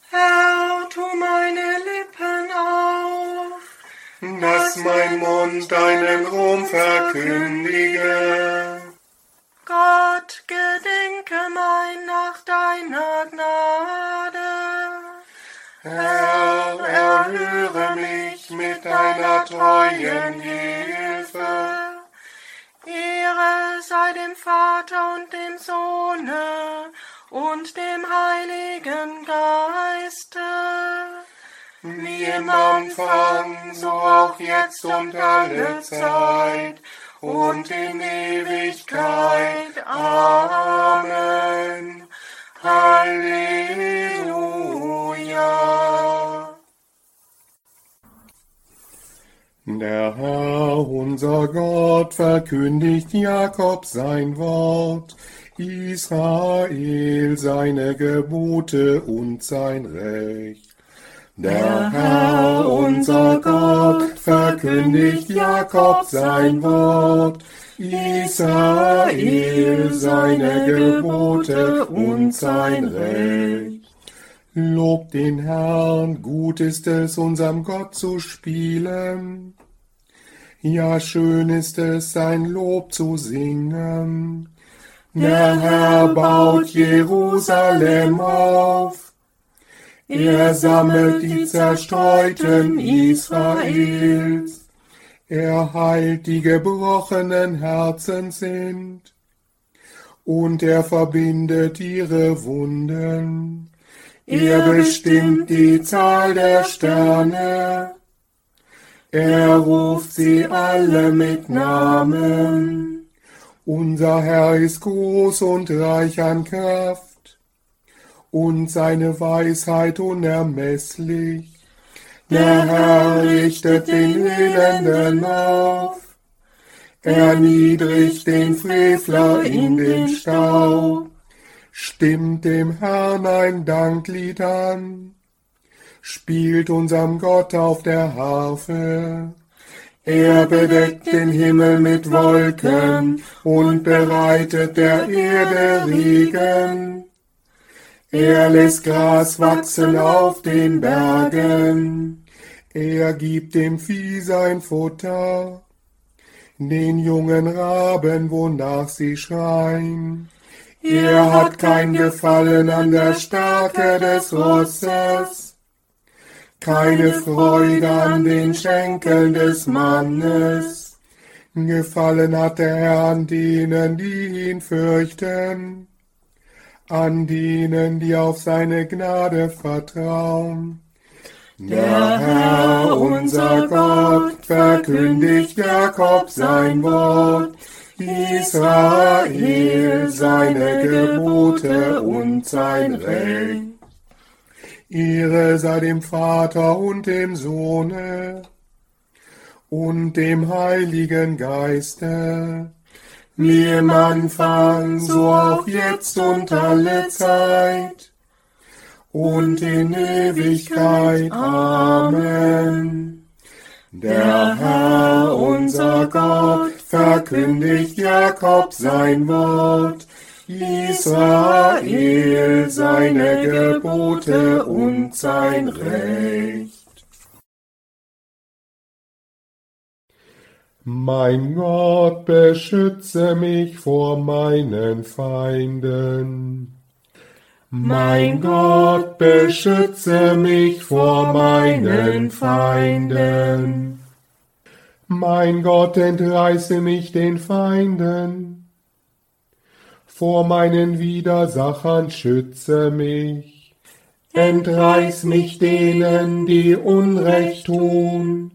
Herr, tu meine Lippen auf, dass mein Mund deinen Ruhm verkündige. Gott, gedenke mein nach deiner Gnade. Herr, erhöre mich mit deiner treuen Hilfe. Ehre sei dem Vater und dem Sohne und dem Heiligen Geiste, Wie im Anfang, so auch jetzt und alle Zeit und in Ewigkeit. Amen. Halleluja. Der Herr, unser Gott, verkündigt Jakob sein Wort, Israel seine Gebote und sein Recht. Der Herr, unser Gott, verkündigt Jakob sein Wort, Israel seine Gebote und sein Recht. Lobt den Herrn, gut ist es, unserem Gott zu spielen. Ja, schön ist es, sein Lob zu singen. Der Herr baut Jerusalem auf. Er sammelt die Zerstreuten Israels. Er heilt die gebrochenen Herzen sind. Und er verbindet ihre Wunden. Er bestimmt die Zahl der Sterne. Er ruft sie alle mit Namen. Unser Herr ist groß und reich an Kraft und seine Weisheit unermesslich. Der Herr richtet den Elenden auf. Er niedrigt den Frevler in den Staub. Stimmt dem Herrn ein Danklied an, spielt unserem Gott auf der Harfe. Er bedeckt den Himmel mit Wolken und bereitet der Erde Regen. Er lässt Gras wachsen auf den Bergen. Er gibt dem Vieh sein Futter, den jungen Raben, wonach sie schreien. Er hat kein Gefallen an der Stärke des Rosses, keine Freude an den Schenkeln des Mannes. Gefallen hat der Herr an denen, die ihn fürchten, an denen, die auf seine Gnade vertrauen. Der Herr, unser Gott, verkündigt Jakob sein Wort, Israel seine Gebote und sein Recht. Ehre sei dem Vater und dem Sohne und dem Heiligen Geiste, wie im Anfang, so auch jetzt und alle Zeit und in Ewigkeit. Amen. Der Herr, unser Gott, verkündigt Jakob sein Wort, Israel seine Gebote und sein Recht. Mein Gott, beschütze mich vor meinen Feinden. Mein Gott, beschütze mich vor meinen Feinden. Mein Gott, entreiße mich den Feinden. Vor meinen Widersachern schütze mich. Entreiß mich denen, die Unrecht tun.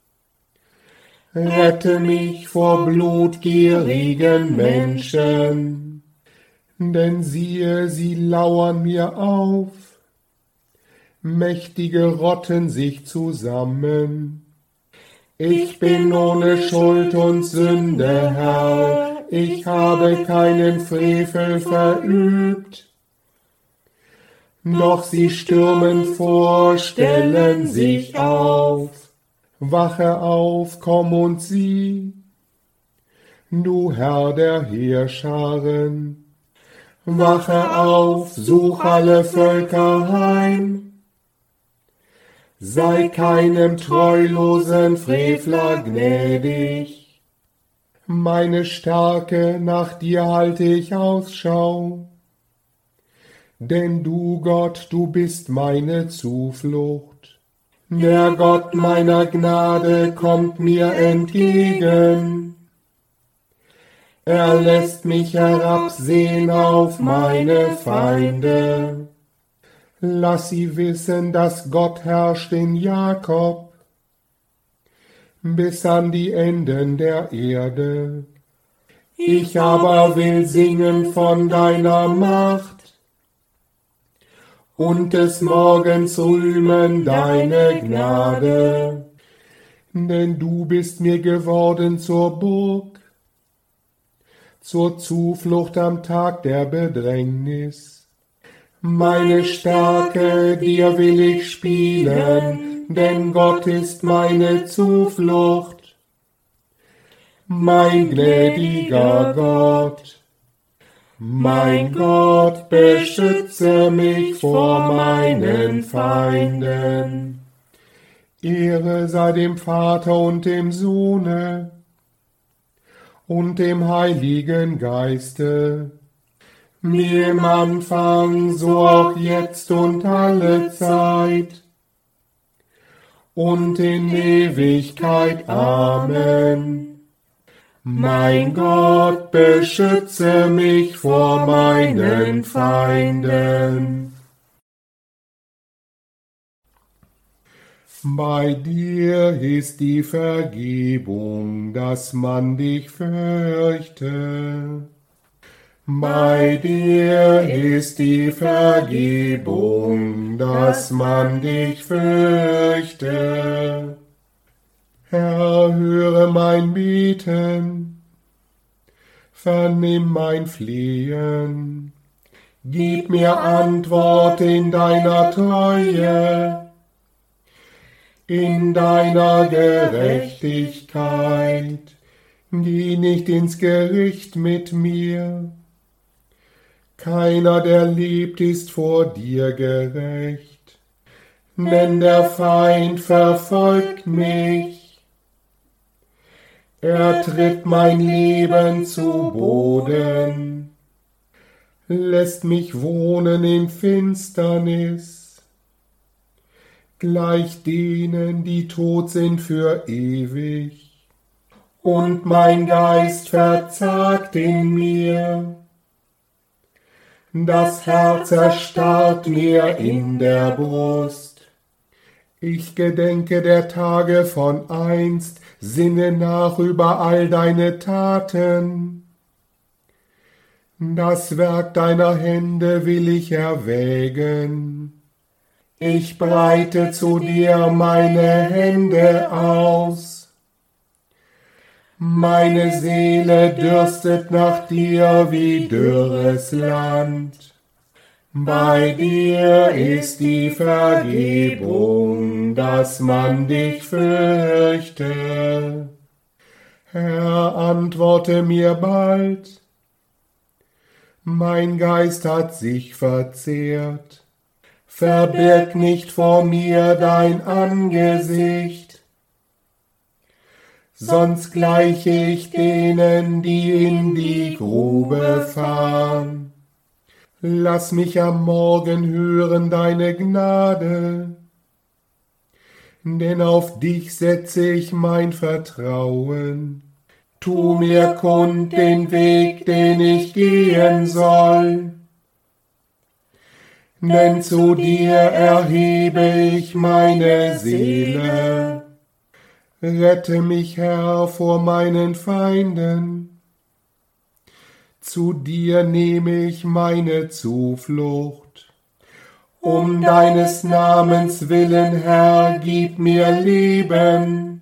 Rette mich vor blutgierigen Menschen. Denn siehe, sie lauern mir auf. Mächtige rotten sich zusammen. Ich bin ohne Schuld und Sünde, Herr, ich habe keinen Frevel verübt. Doch sie stürmen vor, stellen sich auf. Wache auf, komm und sieh, du Herr der Heerscharen. Wache auf, such alle Völker heim, sei keinem treulosen Frevler gnädig. Meine Stärke, nach dir halte ich Ausschau. Denn du, Gott, du bist meine Zuflucht. Der Gott meiner Gnade kommt mir entgegen. Er lässt mich herabsehen auf meine Feinde. Lass sie wissen, dass Gott herrscht in Jakob, bis an die Enden der Erde. Ich aber will singen von deiner Macht und des Morgens rühmen deine Gnade. Denn du bist mir geworden zur Burg, zur Zuflucht am Tag der Bedrängnis. Meine Stärke, dir will ich spielen, denn Gott ist meine Zuflucht. Mein gnädiger Gott, mein Gott, beschütze mich vor meinen Feinden. Ehre sei dem Vater und dem Sohne und dem Heiligen Geiste, wie im Anfang, so auch jetzt und alle Zeit und in Ewigkeit. Amen. Mein Gott, beschütze mich vor meinen Feinden. Bei dir ist die Vergebung, dass man dich fürchte. Bei dir ist die Vergebung, dass man dich fürchte. Herr, höre mein Beten, vernimm mein Flehen, gib mir Antwort in deiner Treue, in deiner Gerechtigkeit. Geh nicht ins Gericht mit mir. Keiner, der lebt, ist vor dir gerecht, denn der Feind verfolgt mich. Er tritt mein Leben zu Boden, lässt mich wohnen in Finsternis, gleich denen, die tot sind für ewig. Und mein Geist verzagt in mir, das Herz erstarrt mir in der Brust. Ich gedenke der Tage von einst, sinne nach über all deine Taten. Das Werk deiner Hände will ich erwägen. Ich breite zu dir meine Hände aus. Meine Seele dürstet nach dir wie dürres Land. Bei dir ist die Vergebung, dass man dich fürchte. Herr, antworte mir bald. Mein Geist hat sich verzehrt. Verbirg nicht vor mir dein Angesicht, sonst gleiche ich denen, die in die Grube fahren. Lass mich am Morgen hören deine Gnade, denn auf dich setze ich mein Vertrauen. Tu mir kund den Weg, den ich gehen soll, denn zu dir erhebe ich meine Seele. Rette mich, Herr, vor meinen Feinden. Zu dir nehme ich meine Zuflucht. Um deines Namens willen, Herr, gib mir Leben.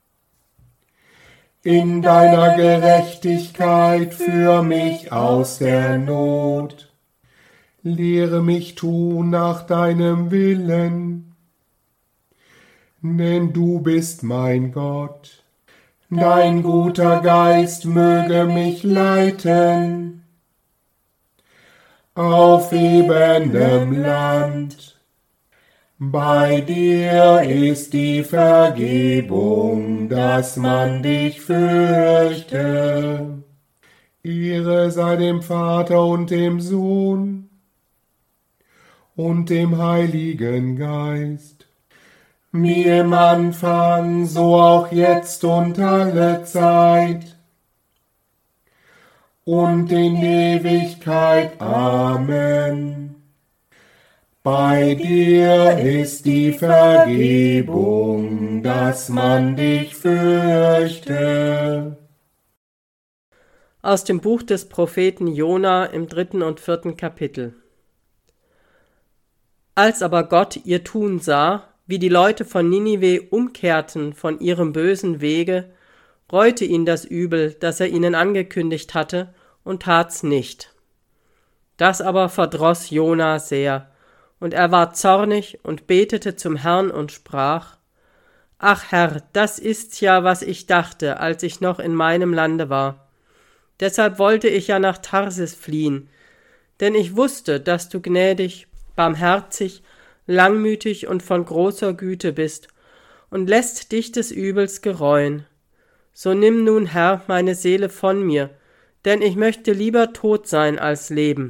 In deiner Gerechtigkeit führ mich aus der Not. Lehre mich tun nach deinem Willen, denn du bist mein Gott. Dein guter Geist möge mich leiten auf ebenem Land. Bei dir ist die Vergebung, dass man dich fürchte. Ehre sei dem Vater und dem Sohn und dem Heiligen Geist, wie im Anfang, so auch jetzt und alle Zeit und in Ewigkeit. Amen. Bei dir ist die Vergebung, dass man dich fürchte. Aus dem Buch des Propheten Jona im 3. und 4. Kapitel. Als aber Gott ihr Tun sah, wie die Leute von Ninive umkehrten von ihrem bösen Wege, reute ihn das Übel, das er ihnen angekündigt hatte, und tat's nicht. Das aber verdroß Jona sehr, und er ward zornig und betete zum Herrn und sprach: Ach Herr, das ist's ja, was ich dachte, als ich noch in meinem Lande war. Deshalb wollte ich ja nach Tarsis fliehen, denn ich wusste, dass du gnädig, barmherzig, langmütig und von großer Güte bist und lässt dich des Übels gereuen. So nimm nun, Herr, meine Seele von mir, denn ich möchte lieber tot sein als leben.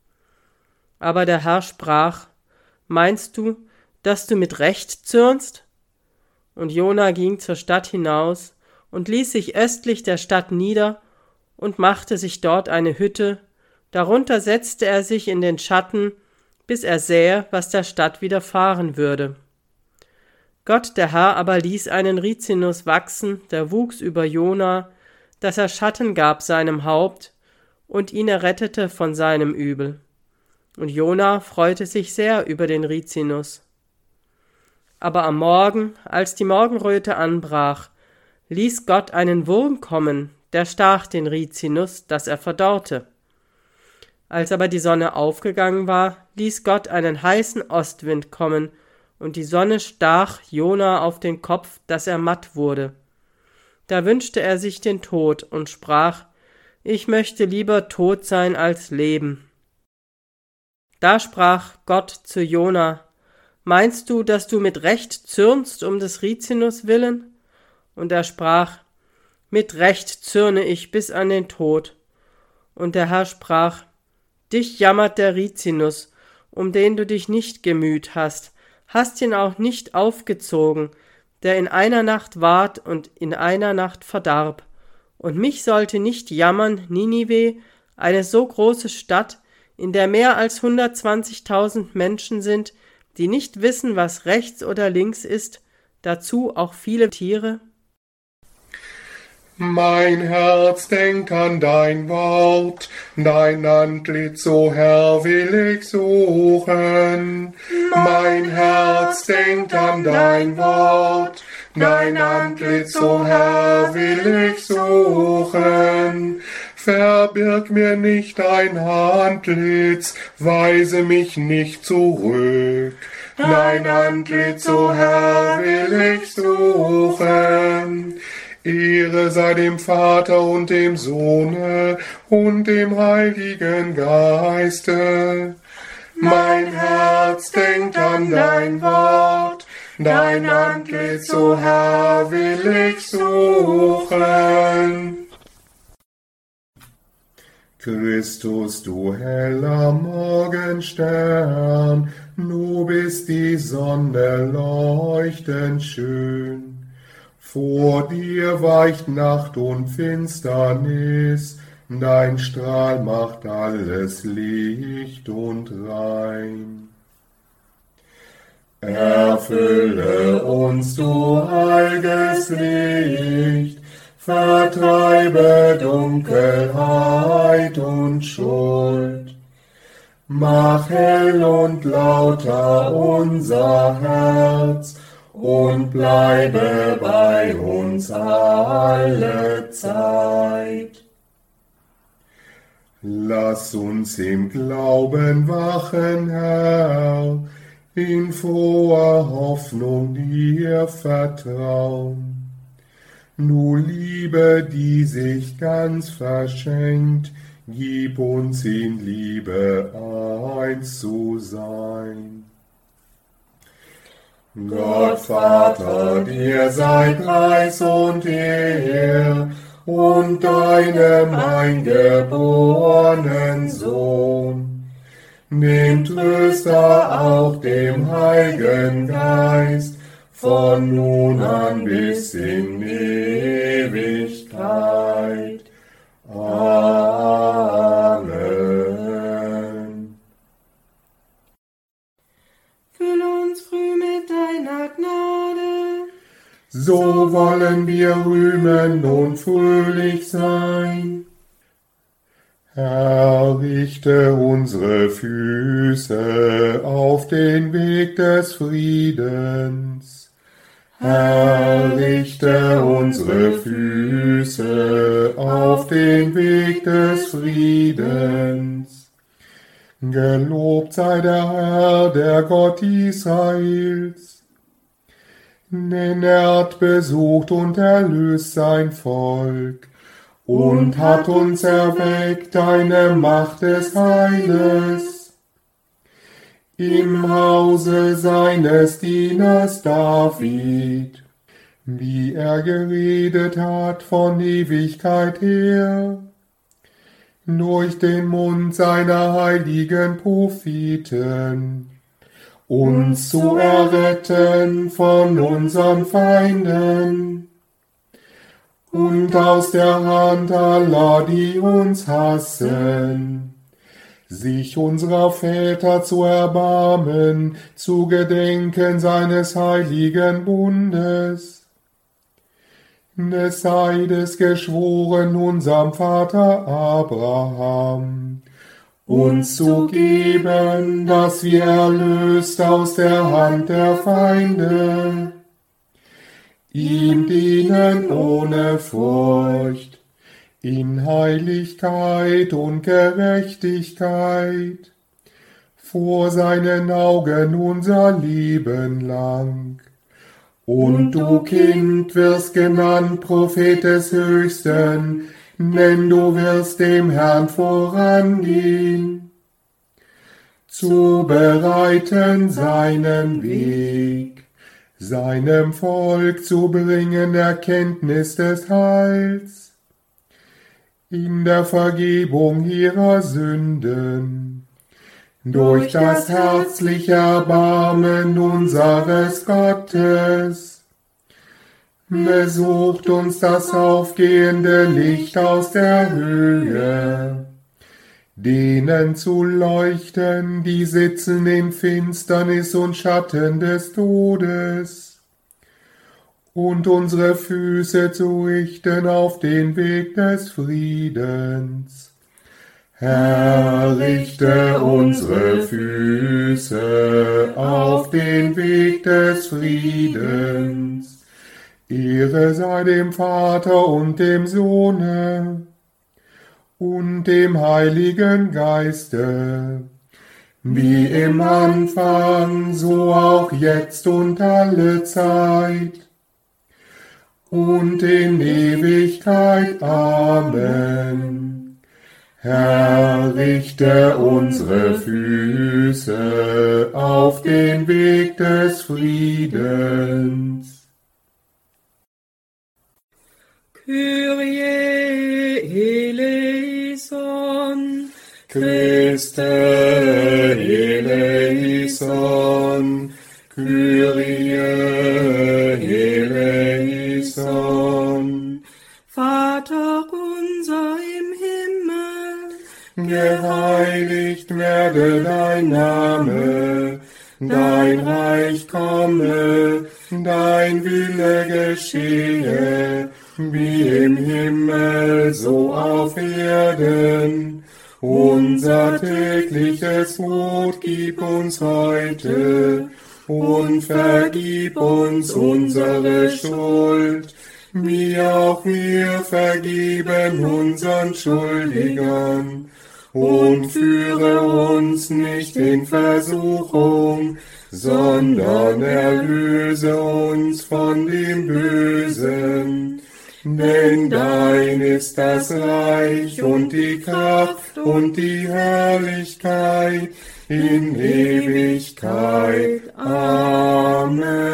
Aber der Herr sprach: Meinst du, dass du mit Recht zürnst? Und Jona ging zur Stadt hinaus und ließ sich östlich der Stadt nieder und machte sich dort eine Hütte, darunter setzte er sich in den Schatten, bis er sähe, was der Stadt widerfahren würde. Gott der Herr aber ließ einen Rizinus wachsen, der wuchs über Jona, dass er Schatten gab seinem Haupt und ihn errettete von seinem Übel. Und Jona freute sich sehr über den Rizinus. Aber am Morgen, als die Morgenröte anbrach, ließ Gott einen Wurm kommen, der stach den Rizinus, dass er verdorrte. Als aber die Sonne aufgegangen war, ließ Gott einen heißen Ostwind kommen, und die Sonne stach Jona auf den Kopf, dass er matt wurde. Da wünschte er sich den Tod und sprach: Ich möchte lieber tot sein als leben. Da sprach Gott zu Jona: Meinst du, dass du mit Recht zürnst um des Rizinus willen? Und er sprach: Mit Recht zürne ich bis an den Tod. Und der Herr sprach: Dich jammert der Rizinus, um den du dich nicht gemüht hast ihn auch nicht aufgezogen, der in einer Nacht ward und in einer Nacht verdarb. Und mich sollte nicht jammern Ninive, eine so große Stadt, in der mehr als 120.000 Menschen sind, die nicht wissen, was rechts oder links ist, dazu auch viele Tiere? Mein Herz denkt an dein Wort, dein Antlitz, o Herr, will ich suchen. Mein Herz denkt an dein Wort, dein Antlitz, o Herr, will ich suchen. Verbirg mir nicht dein Antlitz, weise mich nicht zurück. Dein Antlitz, o Herr, will ich suchen. Ehre sei dem Vater und dem Sohne und dem Heiligen Geiste. Mein Herz denkt an dein Wort, dein Antlitz, o Herr, will ich suchen. Christus, du heller Morgenstern, du bist die Sonne leuchtend schön. Vor dir weicht Nacht und Finsternis, dein Strahl macht alles licht und rein. Erfülle uns, du heiliges Licht, vertreibe Dunkelheit und Schuld. Mach hell und lauter unser Herz und bleibe bei uns alle Zeit. Lass uns im Glauben wachen, Herr, in froher Hoffnung dir vertrauen. Du Liebe, die sich ganz verschenkt, gib uns in Liebe eins zu sein. Gott Vater, dir sei Preis und Ehr und deinem eingeborenen Sohn, dem Tröster, auch dem Heiligen Geist, von nun an bis in Ewigkeit. Amen. Fülle uns früh mit deiner Gnade, So wollen wir rühmen und fröhlich sein. Herr, richte unsere Füße auf den Weg des Friedens. Herr, richte unsere Füße auf den Weg des Friedens. Gelobt sei der Herr, der Gott Israels, denn er hat besucht und erlöst sein Volk und hat uns erweckt eine Macht des Heiles im Hause seines Dieners David, wie er geredet hat von Ewigkeit her, durch den Mund seiner heiligen Propheten, uns zu erretten von unseren Feinden und aus der Hand aller, die uns hassen, sich unserer Väter zu erbarmen, zu gedenken seines heiligen Bundes. Es sei es geschworen unserem Vater Abraham, uns zu geben, dass wir erlöst aus der Hand der Feinde, ihm dienen ohne Furcht, in Heiligkeit und Gerechtigkeit, vor seinen Augen unser Leben lang. Und du, Kind, wirst genannt Prophet des Höchsten, denn du wirst dem Herrn vorangehen, zu bereiten seinen Weg, seinem Volk zu bringen Erkenntnis des Heils, in der Vergebung ihrer Sünden, durch das herzliche Erbarmen unseres Gottes. Besucht uns das aufgehende Licht aus der Höhe, denen zu leuchten, die sitzen in Finsternis und Schatten des Todes, und unsere Füße zu richten auf den Weg des Friedens. Herr, richte unsere Füße auf den Weg des Friedens. Ehre sei dem Vater und dem Sohne und dem Heiligen Geiste, wie im Anfang, so auch jetzt und alle Zeit und in Ewigkeit. Amen. Herr, richte unsere Füße auf den Weg des Friedens. Kyrie eleison, Christe eleison, Kyrie eleison. Vater unser im Himmel, Geheiligt werde dein Name, dein Reich komme, dein Wille geschehe, wie im Himmel, so auf Erden. Unser tägliches Brot gib uns heute und vergib uns unsere Schuld, wie auch wir vergeben unseren Schuldigern. Und führe uns nicht in Versuchung, sondern erlöse uns von dem Bösen. Denn dein ist das Reich und die Kraft und die Herrlichkeit in Ewigkeit. Amen.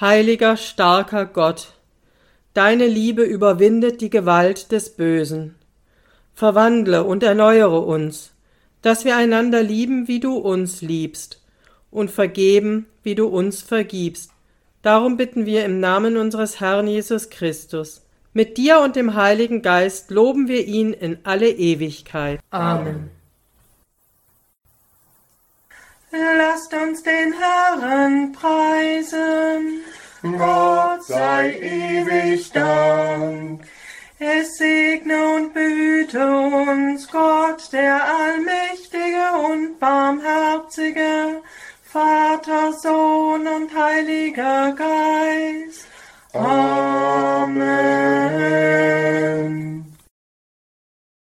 Heiliger, starker Gott, deine Liebe überwindet die Gewalt des Bösen. Verwandle und erneuere uns, dass wir einander lieben, wie du uns liebst, und vergeben, wie du uns vergibst. Darum bitten wir im Namen unseres Herrn Jesus Christus. Mit dir und dem Heiligen Geist loben wir ihn in alle Ewigkeit. Amen. Lasst uns den Herrn preisen. Gott sei ewig Dank. Es segne und behüte uns Gott, der allmächtige und barmherzige, Vater, Sohn und Heiliger Geist. Amen.